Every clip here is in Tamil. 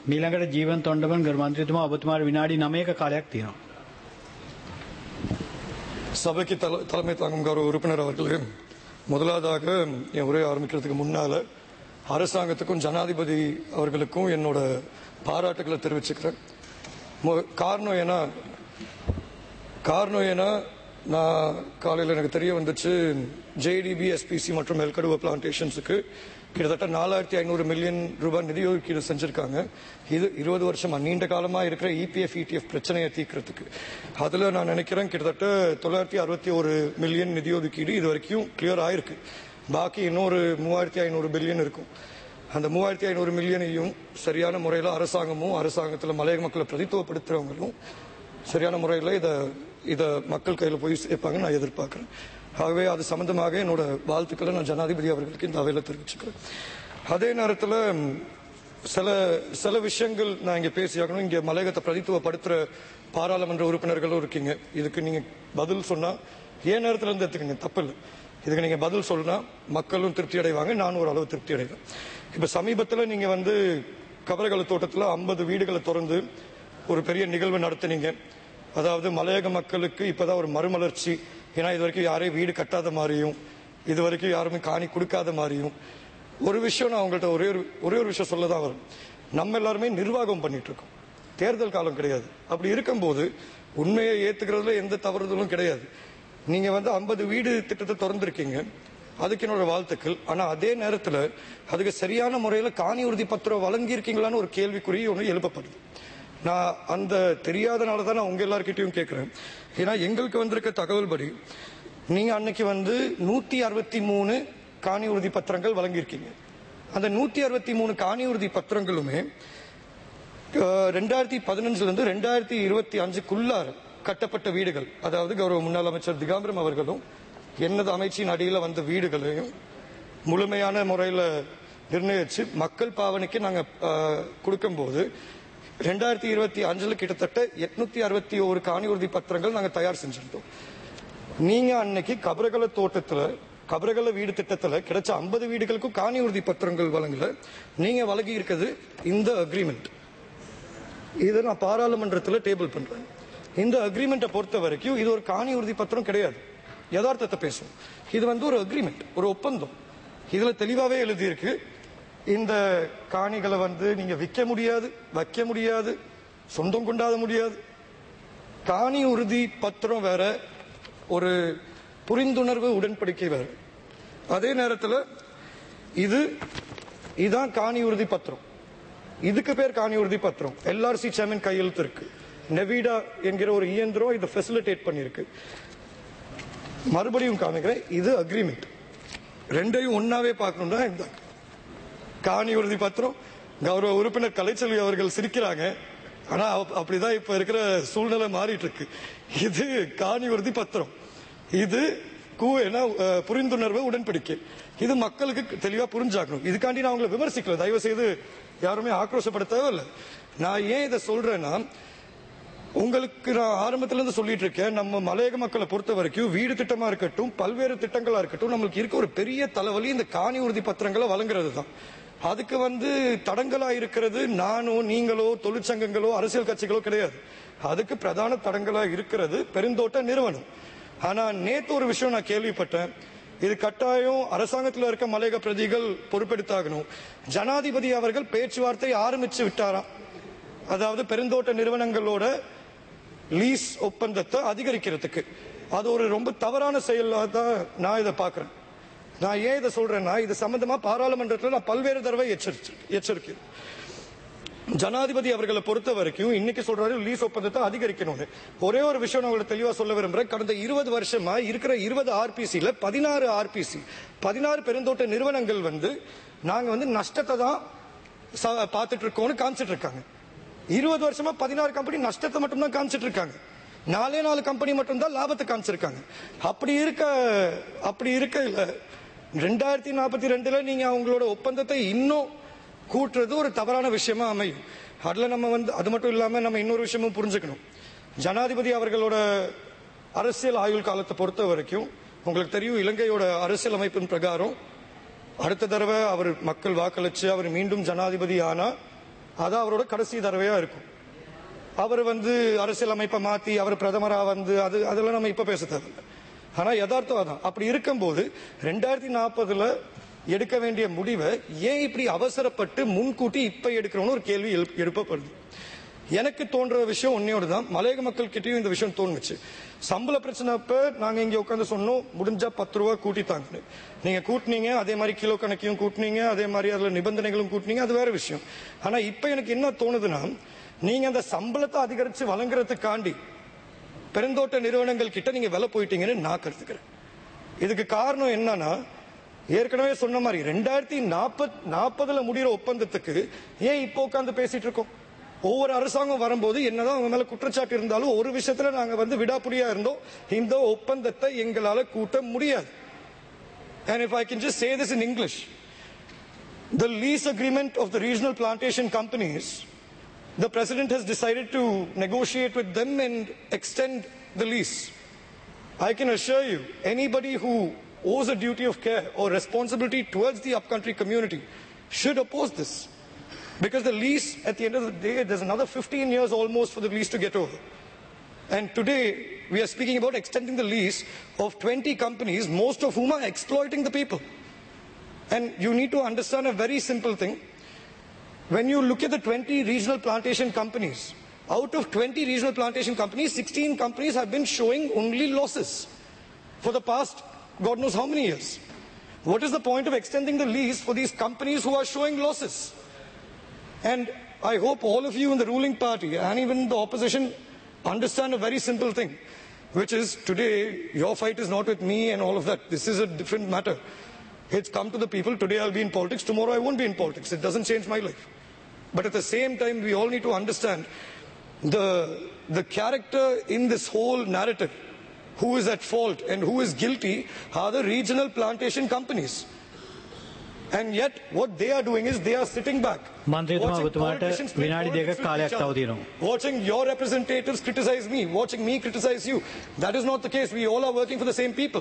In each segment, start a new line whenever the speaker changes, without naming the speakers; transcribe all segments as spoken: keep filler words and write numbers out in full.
මීළඟට ජීවන් තොණ්ඩමන් ගරු මන්ත්‍රීතුමා ඔබතුමාට විනාඩි නවයක කාලයක් තියෙනවා.
சபைக்கு தல தலைமை தாங்கும் கௌரவ உறுப்பினர் அவர்களே, முதலாவதாக என் உரையை ஆரம்பிக்கிறதுக்கு முன்னால அரசாங்கத்துக்கும் ஜனாதிபதி அவர்களுக்கும் என்னோட பாராட்டுகளை தெரிவிச்சுக்கிறேன். காரணம் ஏன்னா காரணம் ஏன்னா நான் காலையில் எனக்கு தெரிய வந்துச்சு, ஜேடிபி எஸ்பிசி மற்றும் மெல்கடுவ பிளான்டேஷன்ஸுக்கு கிட்டத்தட்ட நாலாயிரத்தி ஐநூறு மில்லியன் ரூபாய் நிதி ஒதுக்கீடு செஞ்சிருக்காங்க. இது இருபது வருஷமா நீண்ட காலமா இருக்கிற இபிஎஃப் இடிஎஃப் பிரச்சனையை தீர்க்கிறதுக்கு. அதுல நான் நினைக்கிறேன் கிட்டத்தட்ட தொள்ளாயிரத்தி அறுபத்தி ஒரு மில்லியன் நிதி ஒதுக்கீடு இது வரைக்கும் கிளியர் ஆயிருக்கு. பாக்கி இன்னொரு மூவாயிரத்தி ஐநூறு பில்லியன் இருக்கும். அந்த மூவாயிரத்தி ஐநூறு மில்லியனையும் சரியான முறையில் அரசாங்கமும் அரசாங்கத்தில் மலையக மக்களை பிரதித்துவப்படுத்துறவங்களும் சரியான முறையில் இதை இதை மக்கள் கையில் போய் சேர்ப்பாங்க நான் எதிர்பார்க்கிறேன். ஆகவே அது சம்பந்தமாக என்னோட வாழ்த்துக்களை நான் ஜனாதிபதி அவர்களுக்கு இந்த அவையில் தெரிவிச்சுக்கிறேன். அதே நேரத்தில் சில சில விஷயங்கள் நான் இங்கே பேசியாகணும். இங்கே மலையகத்தை பிரதித்துவப்படுத்துகிற பாராளுமன்ற உறுப்பினர்களும் இருக்கீங்க. இதுக்கு நீங்கள் பதில் சொன்னால் ஏன் நேரத்தில் இருந்து எடுத்துக்கங்க, தப்பு இல்லை. இதுக்கு நீங்கள் பதில் சொன்னால் மக்களும் திருப்தி அடைவாங்க, நானும் ஒரு அளவு திருப்தி அடைவேன். இப்போ சமீபத்தில் நீங்கள் வந்து கபரகல தோட்டத்தில் ஐம்பது வீடுகளை திறந்து ஒரு பெரிய நிகழ்வு நடத்தினீங்க. அதாவது மலையக மக்களுக்கு இப்போதான் ஒரு மறுமலர்ச்சி. ஏன்னா இது வரைக்கும் யாரையும் வீடு கட்டாத மாதிரியும் இது வரைக்கும் யாருமே காணி கொடுக்காத மாதிரியும் ஒரு விஷயம் நான் உங்கள்கிட்ட ஒரே ஒரு ஒரே ஒரு விஷயம் சொல்லதான் வரும். நம்ம எல்லாருமே நிர்வாகம் பண்ணிட்டு இருக்கோம், தேர்தல் காலம் கிடையாது. அப்படி இருக்கும்போது உண்மையை ஏத்துக்கிறதுல எந்த தவறுதலும் கிடையாது. நீங்க வந்து ஐம்பது வீடு திட்டத்தை திறந்திருக்கீங்க, அதுக்கு என்னோட வாழ்த்துக்கள். ஆனா அதே நேரத்தில் அதுக்கு சரியான முறையில் காணி உறுதி பத்திரம் வழங்கியிருக்கீங்களான்னு ஒரு கேள்விக்குறி ஒன்று எழுப்பப்படுது. நான் அந்த தெரியாதனால தான் நான் உங்க எல்லார்கிட்டையும் கேட்கிறேன். ஏன்னா எங்களுக்கு வந்திருக்க தகவல் படி நீங்க அன்னைக்கு வந்து நூத்தி அறுபத்தி மூணு காணி உறுதி பத்திரங்கள் வழங்கியிருக்கீங்க. அந்த நூத்தி அறுபத்தி மூணு காணி உறுதி பத்திரங்களுமே ரெண்டாயிரத்தி பதினஞ்சுல இருந்து ரெண்டாயிரத்தி இருபத்தி அஞ்சுக்குள்ளார கட்டப்பட்ட வீடுகள். அதாவது கௌரவ முன்னாள் அமைச்சர் திகாம்பரம் அவர்களும் எனது அமைச்சின் அடியில் வந்த வீடுகளையும் முழுமையான முறையில் நிர்ணயிச்சு மக்கள் பாவனைக்கு நாங்க கொடுக்கும் போது ரெண்டாயிரத்தி இருபத்தி அஞ்சுல கிட்டத்தட்ட எட்நூத்தி அறுபத்தி ஒரு காணி உறுதி பத்திரங்கள் நாங்க தயார் செஞ்சிருந்தோம். நீங்க அன்னைக்கு கபரகல தோட்டத்துல கபரகல வீடு திட்டத்துல கிடைச்ச ஐம்பது வீடுகளுக்கும் காணி உறுதி பத்திரங்கள் வழங்கல. நீங்க வழங்கி இருக்கிறது இந்த அக்ரிமெண்ட். இதை நான் பாராளுமன்றத்தில் டேபிள் பண்றேன். இந்த அக்ரிமெண்ட்டை பொறுத்த வரைக்கும் இது ஒரு காணி உறுதி பத்திரம் கிடையாது. யதார்த்தத்தை பேசும். இது வந்து ஒரு அக்ரிமெண்ட், ஒரு ஒப்பந்தம். இதுல தெளிவாவே எழுதியிருக்கு, இந்த காணிகளை வந்து நீங்க விற்க முடியாது, வைக்க முடியாது, சொந்தம் கொண்டாட முடியாது. காணி உறுதி பத்திரம் வேற, ஒரு புரிந்துணர்வு உடன்படிக்கை வேற. அதே நேரத்தில் இது இதான் காணி உறுதி பத்திரம். இதுக்கு பேர் காணி உறுதி பத்திரம். எல்ஆர்சி சேர்மன் கையெழுத்து இருக்கு. நெவிடா என்கிற ஒரு இயந்திரம் இதை ஃபெசிலிட்டேட் பண்ணிருக்கு. மறுபடியும் காமிக்கிறேன், இது அக்ரிமெண்ட். ரெண்டையும் ஒன்னாவே பார்க்கணும்னா இந்த காணி உறுதி பத்திரம். கௌரவ உறுப்பினர் கலைச்செல்வி அவர்கள் சிரிக்கிறாங்க, ஆனா அப்படிதான் இப்ப இருக்கிற சூழ்நிலை மாறிட்டு இருக்கு. இது காணி உறுதி பத்திரம், இது புரிந்துணர்வு உடன்படிக்கை. இது மக்களுக்கு தெளிவா புரிஞ்சாக்கணும். இதுக்காண்டி நான் உங்களை விமர்சிக்கல, தயவு செய்து யாருமே ஆக்ரோஷப்பட தேவையில்லை. நான் ஏன் இதை சொல்றேன்னா, உங்களுக்கு நான் ஆரம்பத்துல இருந்து சொல்லிட்டு இருக்கேன், நம்ம மலையக மக்களை பொறுத்த வரைக்கும் வீடு திட்டமா இருக்கட்டும், பல்வேறு திட்டங்களா இருக்கட்டும், நம்மளுக்கு இருக்க ஒரு பெரிய தலைவலி இந்த காணி உறுதி பத்திரங்களை வழங்குறது தான். அதுக்கு வந்து தடங்களா இருக்கிறது நானோ நீங்களோ தொழிற்சங்கங்களோ அரசியல் கட்சிகளோ கிடையாது. அதுக்கு பிரதான தடங்களா இருக்கிறது பெருந்தோட்ட நிறுவனம். ஆனா நேத்து ஒரு விஷயம் நான் கேள்விப்பட்டேன், இது கட்டாயம் அரசாங்கத்தில் இருக்க மலையக பிரதிகள் பொறுப்பெடுத்தாகணும். ஜனாதிபதி அவர்கள் பேச்சுவார்த்தை ஆரம்பிச்சு விட்டாராம். அதாவது பெருந்தோட்ட நிறுவனங்களோட லீஸ் ஒப்பந்தத்தை அதிகரிக்கிறதுக்கு. அது ஒரு ரொம்ப தவறான செயலாக தான் நான் இதை பார்க்கிறேன். நான் ஏன் இதை சொல்றேன்னா, இது சம்பந்தமா பாராளுமன்றத்தில் நான் பல்வேறு தடவை எச்சரிச்சு எச்சரிக்கிறேன். ஜனாதிபதி அவர்களை பொறுத்த வரைக்கும் இன்னைக்கு சொல்றாரு லீஸ் ஒப்பந்தத்தை அதிகரிக்கணும்னு. ஒரே ஒரு விஷயம் நான் உங்களுக்கு தெளிவா சொல்ல விரும்புறேன். கடந்த இருபது வருஷமா இருக்கிற இருபது ஆர்பிசில பதினாறு ஆர்பிசி பதினாறு பெருந்தோட்ட நிறுவனங்கள் வந்து நாங்க வந்து நஷ்டத்தை தான் பார்த்துட்டு இருக்கோம்னு காமிச்சிட்டு இருக்காங்க. இருபது வருஷமா பதினாறு கம்பெனி நஷ்டத்தை மட்டும் தான் காமிச்சிட்டு இருக்காங்க. நாலே நாலு கம்பெனி மட்டும் தான் லாபத்தை காமிச்சிருக்காங்க. அப்படி இருக்க அப்படி இருக்க இல்ல ரெண்டாயிரத்தி நாற்பத்தி ரெண்டுல நீங்க அவங்களோட ஒப்பந்தத்தை இன்னும் கூட்டுறது ஒரு தவறான விஷயமா அமையும். அதுல நம்ம வந்து அது மட்டும் இல்லாம நம்ம இன்னொரு விஷயமும் புரிஞ்சுக்கணும். ஜனாதிபதி அவர்களோட அரசியல் ஆயுள் காலத்தை பொறுத்த வரைக்கும் உங்களுக்கு தெரியும், இலங்கையோட அரசியல் அமைப்பின் பிரகாரம் அடுத்த தடவை அவர் மக்கள் வாக்களிச்சு அவர் மீண்டும் ஜனாதிபதி ஆனா அது அவரோட கடைசி தடவையா இருக்கும். அவர் வந்து அரசியல் அமைப்பை மாத்தி அவர் பிரதமரா வந்து அது அதெல்லாம் நம்ம இப்ப பேச தேவையில்லை. ஆனா யதார்த்தம் அதான். அப்படி இருக்கும்போது ரெண்டாயிரத்தி நாற்பதுல எடுக்க வேண்டிய முடிவை ஏன் இப்படி அவசரப்பட்டு முன்கூட்டி இப்ப எடுக்கிறோம்னு ஒரு கேள்வி எழுப்பப்படுது. எனக்கு தோன்ற விஷயம் ஒன்னையோடு தான். மலையக மக்கள் கிட்டயும் இந்த விஷயம் தோணுச்சு. சம்பள பிரச்சனை அப்ப நாங்க இங்க உட்காந்து சொன்னோம், முடிஞ்சா பத்து ரூபா கூட்டித்தாங்க. நீங்க கூட்டினீங்க, அதே மாதிரி கிலோ கணக்கையும் கூட்டினீங்க, அதே மாதிரி அதுல நிபந்தனைகளும் கூட்டினீங்க, அது வேற விஷயம். ஆனா இப்ப எனக்கு என்ன தோணுதுன்னா, நீங்க அந்த சம்பளத்தை அதிகரிச்சு வழங்குறதுக்காண்டி பெருந்தோட்ட நிறுவனங்கள் கிட்ட நீங்க விலை போயிட்டீங்கன்னு நான் கருத்துக்கிறேன். இதுக்கு காரணம் என்னன்னா, ஏற்கனவே சொன்ன மாதிரி ரெண்டாயிரத்தி நாற்பது நாற்பதுல முடிகிற ஒப்பந்தத்துக்கு ஏன் இப்போ உட்காந்து பேசிட்டு இருக்கோம்? ஒவ்வொரு அரசாங்கம் வரும்போது என்னதான் அவங்க மேல குற்றச்சாட்டு இருந்தாலும் ஒரு விஷயத்துல நாங்க வந்து விடாப்புடியா இருந்தோம், இந்த ஒப்பந்தத்தை எங்களால கூட்ட முடியாது. And if I can just say this in English, the lease agreement of the regional plantation companies, the president has decided to negotiate with them and extend the lease. I can assure you, anybody who owes a duty of care or responsibility towards the upcountry community should oppose this. Because the lease, at the end of the day, there's another fifteen years almost for the lease to get over. And today, we are speaking about extending the lease of twenty companies, most of whom are exploiting the people. And you need to understand a very simple thing. When you look at the twenty regional plantation companies, out of twenty regional plantation companies, sixteen companies have been showing only losses for the past God knows how many years. What is the point of extending the lease for these companies who are showing losses? And I hope all of you in the ruling party and even the opposition understand a very simple thing, which is today your fight is not with me and all of that. This is a different matter. It's come to the people. Today I'll be in politics, tomorrow I won't be in politics. It doesn't change my life. But at the same time, we all need to understand the, the character in this whole narrative. Who is at fault and who is guilty are the regional plantation companies. And yet, what they are doing is they are sitting back, watching your representatives criticize me, watching me criticize you. That is not the case. We all are working for the same people.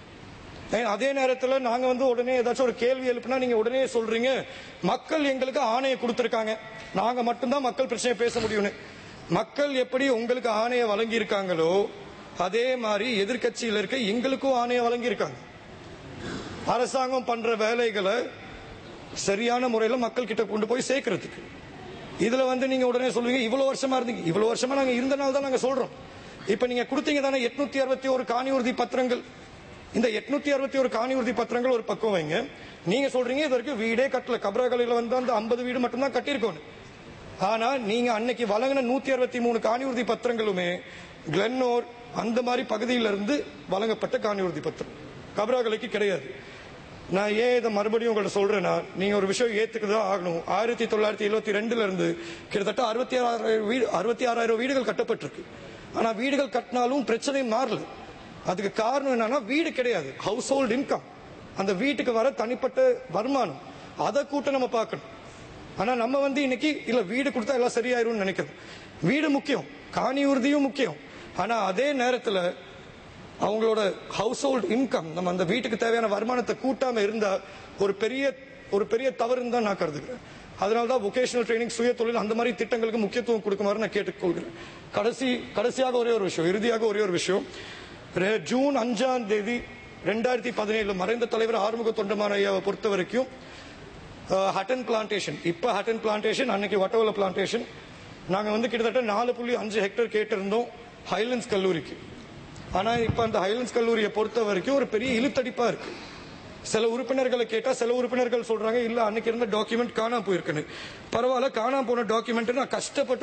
அதே நேரத்தில் நாங்க வந்து உடனே ஏதாச்சும் ஒரு கேள்வி எழுப்பினா நீங்க உடனே சொல்றீங்க மக்கள் எங்களுக்கு ஆணையை கொடுத்திருக்காங்க, நாங்க மட்டும்தான் மக்கள் பிரச்சனையை பேச முடியும்னு. மக்கள் எப்படி உங்களுக்கு ஆணையை வழங்கி இருக்காங்களோ அதே மாதிரி எதிர்கட்சியில் இருக்க எங்களுக்கும் ஆணையை வழங்கி இருக்காங்க. அரசாங்கம் பண்ற வேலைகளை சரியான முறையில மக்கள் கிட்ட கொண்டு போய் சேர்க்கறதுக்கு. இதுல வந்து நீங்க உடனே சொல்லுவீங்க இவ்வளவு வருஷமா இருந்தீங்க, இவ்வளவு வருஷமா நாங்க இருந்தனால தான் நாங்க சொல்றோம். இப்ப நீங்க கொடுத்தீங்க தானே எட்நூத்தி அறுபத்தி ஒரு காணி உறுதி பத்திரங்கள். இந்த எட்நூத்தி அறுபத்தி ஒரு காணி உறுதி பத்திரங்கள் ஒரு பக்கம் வைங்க. நீங்க சொல்றீங்க இது வரைக்கும் வீடே கட்டல, கபராகலையில வந்து அந்த ஐம்பது வீடு மட்டும் தான் கட்டியிருக்கோம். ஆனா நீங்க அன்னைக்கு வழங்கின நூத்தி அறுபத்தி மூணு காணி உறுதி பத்திரங்களுமே கிளென்னோர் அந்த மாதிரி பகுதியிலிருந்து வழங்கப்பட்ட காணி உறுதி பத்திரம், கபராகலைக்கு கிடையாது. நான் ஏன் இதை மறுபடியும் உங்கள்ட்ட சொல்றேன்னா, நீங்க ஒரு விஷயம் ஏத்துக்குதான் ஆகணும். ஆயிரத்தி தொள்ளாயிரத்தி எழுபத்தி ரெண்டுல இருந்து கிட்டத்தட்ட அறுபத்தி ஆறாயிரம் வீடு அறுபத்தி ஆறாயிரம் வீடுகள் கட்டப்பட்டிருக்கு. ஆனா வீடுகள் கட்டினாலும் பிரச்சனை மாறல. அதுக்கு காரணம் என்னன்னா வீடு கிடையாது, ஹவுஸ் ஹோல்ட் இன்கம், அந்த வீட்டுக்கு வர தனிப்பட்ட வருமானம், அதை கூட்ட நம்ம பார்க்கணும். ஆனா நம்ம வந்து இன்னைக்கு இல்ல வீடு கொடுத்தா எல்லாம் சரியாயிரும்னு நினைக்கிறோம். வீடு முக்கியம், காணி உறுதியும் முக்கியம். ஆனா அதே நேரத்தில் அவங்களோட ஹவுஸ் ஹோல்ட் இன்கம், நம்ம அந்த வீட்டுக்கு தேவையான வருமானத்தை கூட்டாம இருந்தா ஒரு பெரிய ஒரு பெரிய தவறுன்னு தான் நான் கருதுகிறேன். அதனாலதான் வொகேஷனல் ட்ரைனிங், சுய தொழில், அந்த மாதிரி திட்டங்களுக்கு முக்கியத்துவம் கொடுக்குமாறு நான் கேட்டுக்கொள்கிறேன். கடைசி கடைசியாக ஒரே ஒரு விஷயம், இறுதியாக ஒரே ஒரு விஷயம். ஜூன் அஞ்சாம் தேதி ரெண்டாயிரத்தி பதினேழு மறைந்த தலைவர் ஆறுமுக தொண்டமான் ஐயாவை பொறுத்த வரைக்கும் ஹட்டன் பிளான்டேஷன், இப்ப ஹட்டன் பிளான்டேஷன், அன்னைக்கு வட்டவல பிளான்டேஷன், நாங்க வந்து கிட்டத்தட்ட நாலு புள்ளி அஞ்சு ஹெக்டேர் கேட்டிருந்தோம் ஹைலண்ட்ஸ் கல்லூரிக்கு. ஆனா இப்ப அந்த ஹைலண்ட்ஸ் கல்லூரியை பொறுத்த வரைக்கும் ஒரு பெரிய இழுத்தடிப்பா இருக்கு. சில உறுப்பினர்களை கேட்டா சில உறுப்பினர்கள் சொல்றாங்க இல்ல அன்னைக்கு இருந்த டாக்குமெண்ட் காணாம போயிருக்குன்னு. பரவாயில்ல, காணாம போன டாக்குமெண்ட் நான் கஷ்டப்பட்டு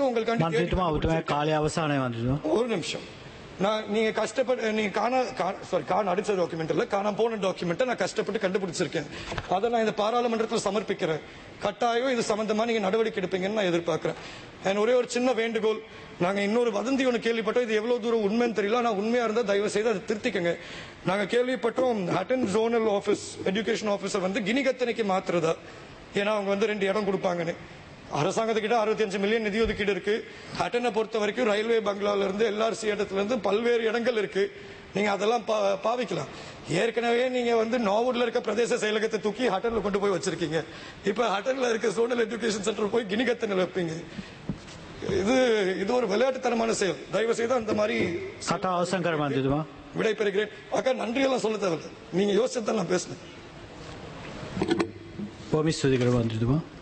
உங்களுக்கு ஒரு நிமிஷம் நான் நீங்க கஷ்டப்பட்டு நீங்க காண சாரி காண அடிச்ச டாக்குமெண்ட் இல்ல, காணாம போன டாக்குமெண்ட் நான் கஷ்டப்பட்டு கண்டுபிடிச்சிருக்கேன். அதை நான் இந்த பாராளுமன்றத்தில் சமர்ப்பிக்கிறேன். கட்டாயம் இது சம்பந்தமா நீங்க நடவடிக்கை எடுப்பீங்கன்னு நான் எதிர்பார்க்கிறேன். ஒரே ஒரு சின்ன வேண்டுகோள், நாங்க இன்னொரு வதந்தி ஒன்று கேள்விப்பட்டோம், இது எவ்வளவு தூரம் உண்மைன்னு தெரியல, ஆனா உண்மையா இருந்தா தயவு செய்து அதை திருத்திக்கங்க. நாங்க கேள்விப்பட்டோம் Hatton zonal office education officer வந்து கினிகத்தனைக்கு மாத்துறதா, ஏன்னா அவங்க வந்து ரெண்டு இடம் கொடுப்பாங்கன்னு. அரசாங்கத்துக்கிட்ட அறுபத்தி அஞ்சு மில்லியன் நிதி ஒதுக்கீடு இருக்கு. ஹட்டனை பொறுத்த வரைக்கும் ரயில்வே பங்களால இருந்து எல்ஆர்சி இடத்துல இருந்து பல்வேறு இடங்கள் இருக்கு. நீங்க அதெல்லாம் பாவிக்கலாம். ஏற்கனவே நீங்க வந்து நாவூர்ல இருக்க பிரதேச செயலகத்தை தூக்கி ஹட்டன்ல கொண்டு போய் வச்சிருக்கீங்க. இப்ப ஹட்டன்ல இருக்க சோனல் எஜுகேஷன் சென்டர் போய் கிணிகத்தனில் வைப்பீங்க. இது இது ஒரு விளையாட்டுத்தனமான செயல். தயவு செய்து அந்த மாதிரி
කතා අවසන් කර මන්ත්‍රීතුමා.
விடை பெறுகிறேன். அக்கா நன்றியெல்லாம் சொல்ல தேவையில்லை. நீங்க யோசிச்சதெல்லாம் பேசுங்க.
බොහොම ස්තුති කර මන්ත්‍රීතුමා.